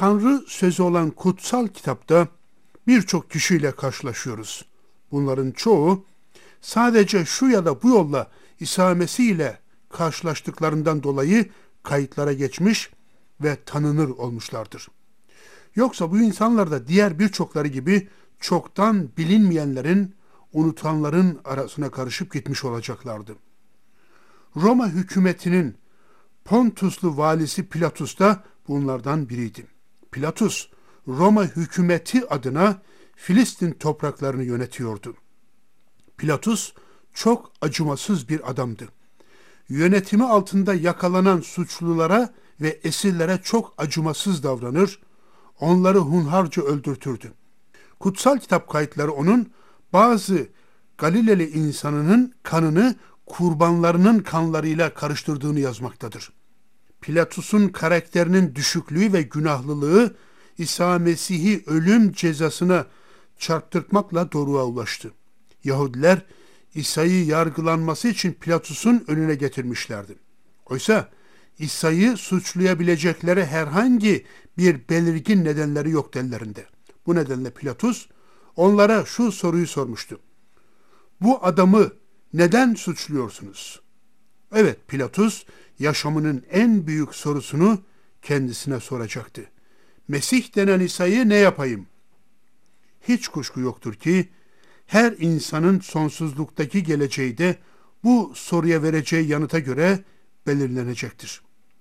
Tanrı sözü olan kutsal kitapta birçok kişiyle karşılaşıyoruz. Bunların çoğu sadece şu ya da bu yolla İsa Mesih ile karşılaştıklarından dolayı kayıtlara geçmiş ve tanınır olmuşlardır. Yoksa bu insanlar da diğer birçokları gibi çoktan bilinmeyenlerin, unutanların arasına karışıp gitmiş olacaklardı. Roma hükümetinin Pontuslu valisi Pilatus da bunlardan biriydi. Pilatus, Roma hükümeti adına Filistin topraklarını yönetiyordu. Pilatus çok acımasız bir adamdı. Yönetimi altında yakalanan suçlulara ve esirlere çok acımasız davranır, onları hunharca öldürtürdü. Kutsal kitap kayıtları onun bazı Galileli insanının kanını kurbanlarının kanlarıyla karıştırdığını yazmaktadır. Pilatus'un karakterinin düşüklüğü ve günahlılığı İsa Mesih'i ölüm cezasına çarptırmakla doruğa ulaştı. Yahudiler İsa'yı yargılanması için Pilatus'un önüne getirmişlerdi. Oysa İsa'yı suçlayabilecekleri herhangi bir belirgin nedenleri yok ellerinde. Bu nedenle Pilatus onlara şu soruyu sormuştu. Bu adamı neden suçluyorsunuz? Evet, Pilatus yaşamının en büyük sorusunu kendisine soracaktı. Mesih denen İsa'yı ne yapayım? Hiç kuşku yoktur ki her insanın sonsuzluktaki geleceği de bu soruya vereceği yanıta göre belirlenecektir.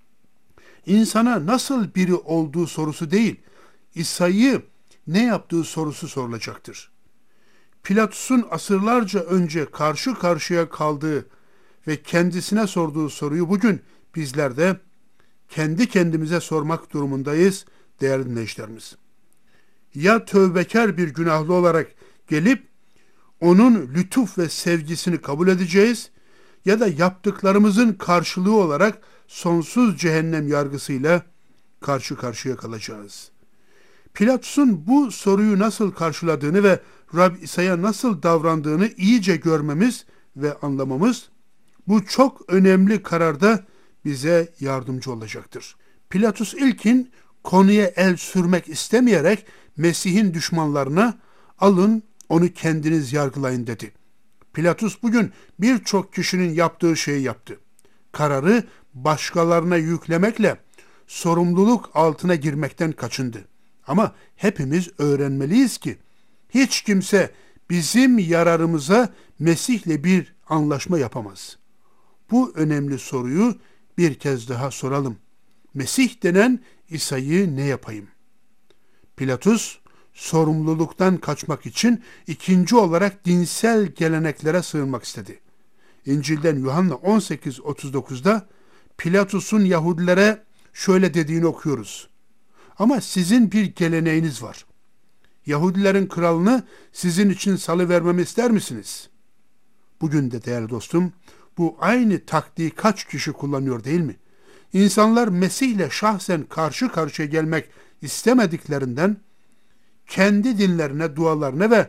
İnsana nasıl biri olduğu sorusu değil, İsa'yı ne yaptığı sorusu sorulacaktır. Pilatus'un asırlarca önce karşı karşıya kaldığı ve kendisine sorduğu soruyu bugün bizler de kendi kendimize sormak durumundayız değerli dinleyicilerimiz. Ya tövbekar bir günahlı olarak gelip onun lütuf ve sevgisini kabul edeceğiz ya da yaptıklarımızın karşılığı olarak sonsuz cehennem yargısıyla karşı karşıya kalacağız. Pilatus'un bu soruyu nasıl karşıladığını ve Rab İsa'ya nasıl davrandığını iyice görmemiz ve anlamamız bu çok önemli kararda bize yardımcı olacaktır. Pilatus ilkin konuya el sürmek istemeyerek Mesih'in düşmanlarına alın onu kendiniz yargılayın dedi. Pilatus bugün birçok kişinin yaptığı şeyi yaptı. Kararı başkalarına yüklemekle sorumluluk altına girmekten kaçındı. Ama hepimiz öğrenmeliyiz ki hiç kimse bizim yararımıza Mesih'le bir anlaşma yapamaz. Bu önemli soruyu bir kez daha soralım. Mesih denen İsa'yı ne yapayım? Pilatus sorumluluktan kaçmak için ikinci olarak dinsel geleneklere sığınmak istedi. İncil'den Yuhanna 18:39'da Pilatus'un Yahudilere şöyle dediğini okuyoruz. Ama sizin bir geleneğiniz var. Yahudilerin kralını sizin için salıvermemi ister misiniz? Bugün de değerli dostum, bu aynı taktiği kaç kişi kullanıyor değil mi? İnsanlar Mesih'le şahsen karşı karşıya gelmek istemediklerinden kendi dinlerine, dualarına ve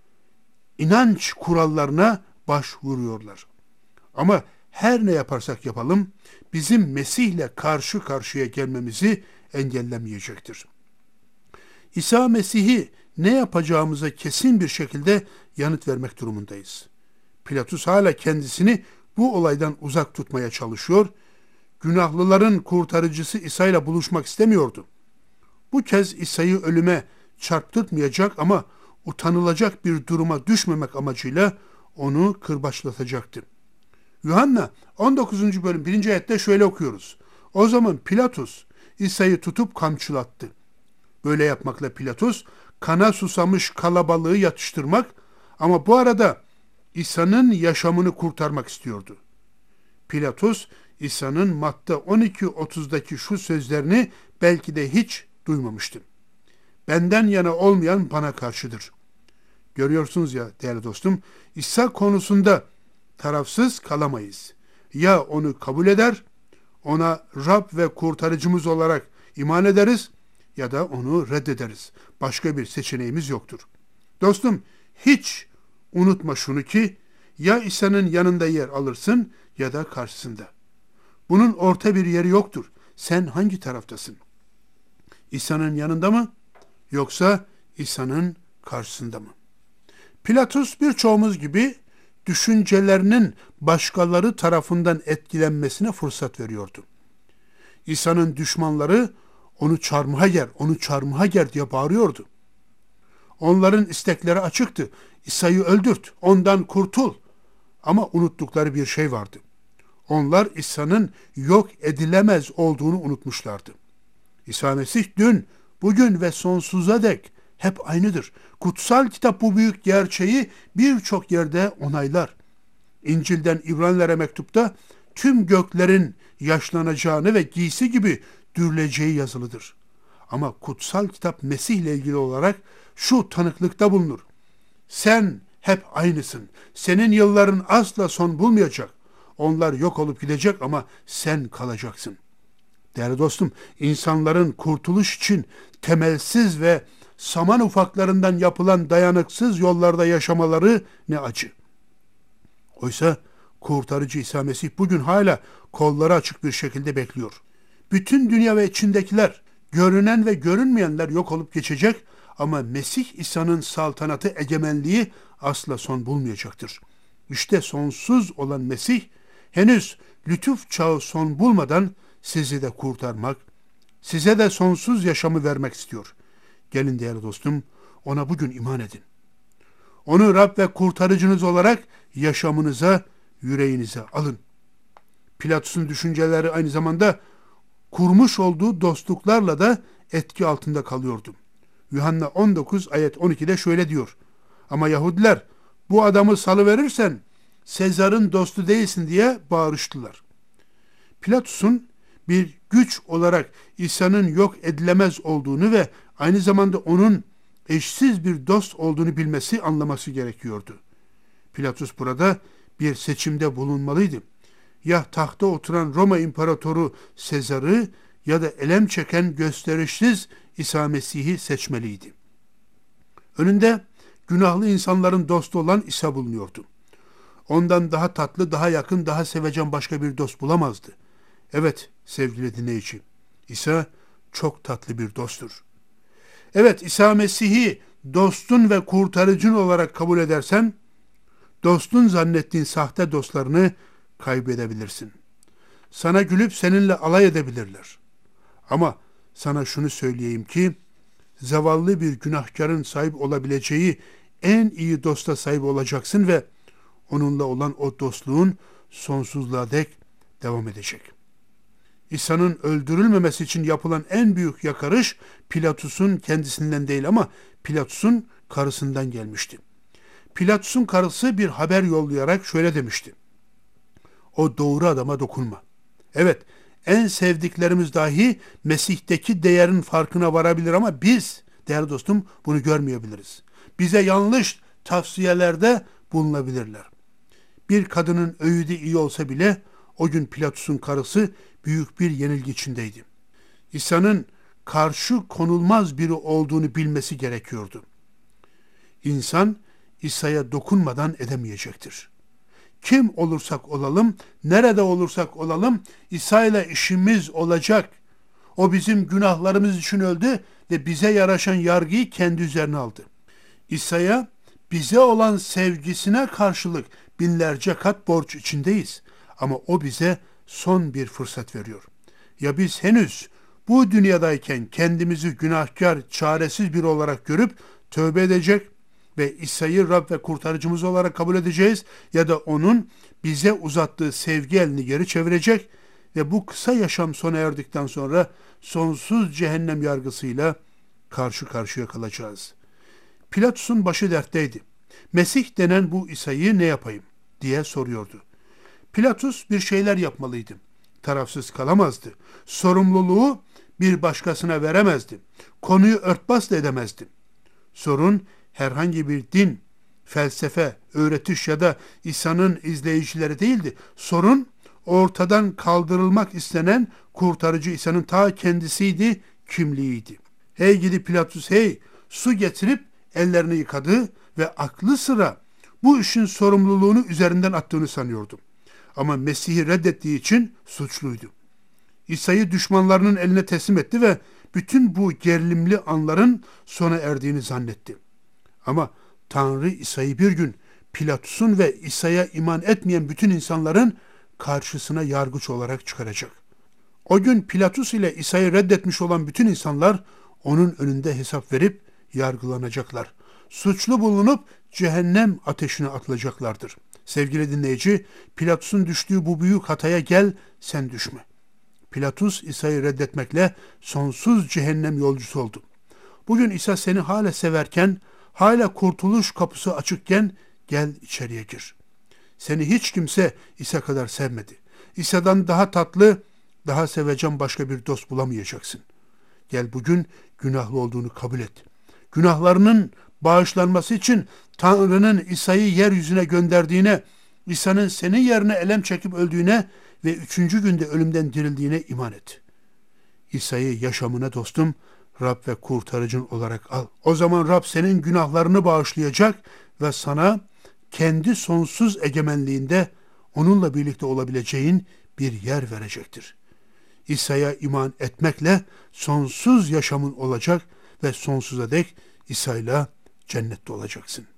inanç kurallarına başvuruyorlar. Ama her ne yaparsak yapalım, bizim Mesih'le karşı karşıya gelmemizi engellemeyecektir. İsa Mesih'i ne yapacağımıza kesin bir şekilde yanıt vermek durumundayız. Pilatus hala kendisini bu olaydan uzak tutmaya çalışıyor. Günahlıların kurtarıcısı İsa ile buluşmak istemiyordu. Bu kez İsa'yı ölüme çarptırtmayacak ama utanılacak bir duruma düşmemek amacıyla onu kırbaçlatacaktı. Yuhanna 19. bölüm 1. ayette şöyle okuyoruz. O zaman Pilatus İsa'yı tutup kamçılattı. Böyle yapmakla Pilatus kana susamış kalabalığı yatıştırmak ama bu arada İsa'nın yaşamını kurtarmak istiyordu. Pilatus İsa'nın Matta 12:30'daki şu sözlerini belki de hiç duymamıştı. Benden yana olmayan bana karşıdır. Görüyorsunuz ya değerli dostum, İsa konusunda tarafsız kalamayız. Ya onu kabul eder, ona Rab ve kurtarıcımız olarak iman ederiz ya da onu reddederiz. Başka bir seçeneğimiz yoktur. Dostum, hiç unutma şunu ki ya İsa'nın yanında yer alırsın ya da karşısında. Bunun orta bir yeri yoktur. Sen hangi taraftasın? İsa'nın yanında mı yoksa İsa'nın karşısında mı? Pilatus birçoğumuz gibi düşüncelerinin başkaları tarafından etkilenmesine fırsat veriyordu. İsa'nın düşmanları onu çarmıha ger, onu çarmıha ger diye bağırıyordu. Onların istekleri açıktı. İsa'yı öldürt, ondan kurtul. Ama unuttukları bir şey vardı. Onlar İsa'nın yok edilemez olduğunu unutmuşlardı. İsa Mesih dün, bugün ve sonsuza dek hep aynıdır. Kutsal kitap bu büyük gerçeği birçok yerde onaylar. İncil'den İbranilere mektupta tüm göklerin yaşlanacağını ve giysi gibi dürüleceği yazılıdır. Ama kutsal kitap Mesih ile ilgili olarak şu tanıklıkta bulunur. Sen hep aynısın. Senin yılların asla son bulmayacak. Onlar yok olup gidecek ama sen kalacaksın. Değerli dostum, insanların kurtuluş için temelsiz ve saman ufaklarından yapılan dayanıksız yollarda yaşamaları ne acı. Oysa kurtarıcı İsa Mesih bugün hala kolları açık bir şekilde bekliyor. Bütün dünya ve içindekiler, görünen ve görünmeyenler yok olup geçecek ama Mesih İsa'nın saltanatı, egemenliği asla son bulmayacaktır. İşte sonsuz olan Mesih henüz lütuf çağı son bulmadan sizi de kurtarmak, size de sonsuz yaşamı vermek istiyor. Gelin değerli dostum, ona bugün iman edin. Onu Rab ve kurtarıcınız olarak yaşamınıza, yüreğinize alın. Pilatus'un düşünceleri aynı zamanda kurmuş olduğu dostluklarla da etki altında kalıyordu. Yuhanna 19 ayet 12'de şöyle diyor. Ama Yahudiler bu adamı salıverirsen Sezar'ın dostu değilsin diye bağırıştılar. Pilatus'un bir güç olarak İsa'nın yok edilemez olduğunu ve aynı zamanda onun eşsiz bir dost olduğunu bilmesi, anlaması gerekiyordu. Pilatus burada bir seçimde bulunmalıydı. Ya tahta oturan Roma İmparatoru Sezar'ı ya da elem çeken gösterişsiz İsa Mesih'i seçmeliydi. Önünde günahlı insanların dostu olan İsa bulunuyordu. Ondan daha tatlı, daha yakın, daha sevecen başka bir dost bulamazdı. Evet sevgili dinleyici, İsa çok tatlı bir dosttur. Evet, İsa Mesih'i dostun ve kurtarıcın olarak kabul edersen, dostun zannettiğin sahte dostlarını kaybedebilirsin. Sana gülüp seninle alay edebilirler. Ama sana şunu söyleyeyim ki, zavallı bir günahkarın sahip olabileceği en iyi dosta sahip olacaksın ve onunla olan o dostluğun sonsuzluğa dek devam edecek. İsa'nın öldürülmemesi için yapılan en büyük yakarış Pilatus'un kendisinden değil ama Pilatus'un karısından gelmişti. Pilatus'un karısı bir haber yollayarak şöyle demişti. O doğru adama dokunma. Evet, en sevdiklerimiz dahi Mesih'teki değerin farkına varabilir ama biz, değerli dostum, bunu görmeyebiliriz. Bize yanlış tavsiyelerde bulunabilirler. Bir kadının öğüdü iyi olsa bile o gün Pilatus'un karısı büyük bir yenilgi içindeydi. İsa'nın karşı konulmaz biri olduğunu bilmesi gerekiyordu. İnsan İsa'ya dokunmadan edemeyecektir. Kim olursak olalım, nerede olursak olalım İsa ile işimiz olacak. O bizim günahlarımız için öldü ve bize yaraşan yargıyı kendi üzerine aldı. İsa'ya bize olan sevgisine karşılık binlerce kat borç içindeyiz. Ama o bize son bir fırsat veriyor. Ya biz henüz bu dünyadayken kendimizi günahkar, çaresiz biri olarak görüp tövbe edecek ve İsa'yı Rab ve kurtarıcımız olarak kabul edeceğiz ya da onun bize uzattığı sevgi elini geri çevirecek ve bu kısa yaşam sona erdikten sonra sonsuz cehennem yargısıyla karşı karşıya kalacağız. Pilatus'un başı dertteydi. Mesih denen bu İsa'yı ne yapayım diye soruyordu. Pilatus bir şeyler yapmalıydı. Tarafsız kalamazdı. Sorumluluğu bir başkasına veremezdi. Konuyu örtbas da edemezdi. Sorun herhangi bir din, felsefe, öğretiş ya da İsa'nın izleyicileri değildi. Sorun ortadan kaldırılmak istenen kurtarıcı İsa'nın ta kendisiydi, kimliğiydi. Hey gidi Pilatus hey, su getirip ellerini yıkadı ve aklı sıra bu işin sorumluluğunu üzerinden attığını sanıyordu. Ama Mesih'i reddettiği için suçluydu. İsa'yı düşmanlarının eline teslim etti ve bütün bu gerilimli anların sona erdiğini zannetti. Ama Tanrı İsa'yı bir gün Pilatus'un ve İsa'ya iman etmeyen bütün insanların karşısına yargıç olarak çıkaracak. O gün Pilatus ile İsa'yı reddetmiş olan bütün insanlar onun önünde hesap verip yargılanacaklar. Suçlu bulunup cehennem ateşine atılacaklardır. Sevgili dinleyici, Pilatus'un düştüğü bu büyük hataya gel sen düşme. Pilatus İsa'yı reddetmekle sonsuz cehennem yolcusu oldu. Bugün İsa seni hala severken, hala kurtuluş kapısı açıkken gel içeriye gir. Seni hiç kimse İsa kadar sevmedi. İsa'dan daha tatlı, daha sevecen başka bir dost bulamayacaksın. Gel bugün günahlı olduğunu kabul et. Günahlarının bağışlanması için Tanrı'nın İsa'yı yeryüzüne gönderdiğine, İsa'nın senin yerine elem çekip öldüğüne ve 3. günde ölümden dirildiğine iman et. İsa'yı yaşamına dostum, Rab ve kurtarıcın olarak al. O zaman Rab senin günahlarını bağışlayacak ve sana kendi sonsuz egemenliğinde onunla birlikte olabileceğin bir yer verecektir. İsa'ya iman etmekle sonsuz yaşamın olacak ve sonsuza dek İsa'yla cennette olacaksın.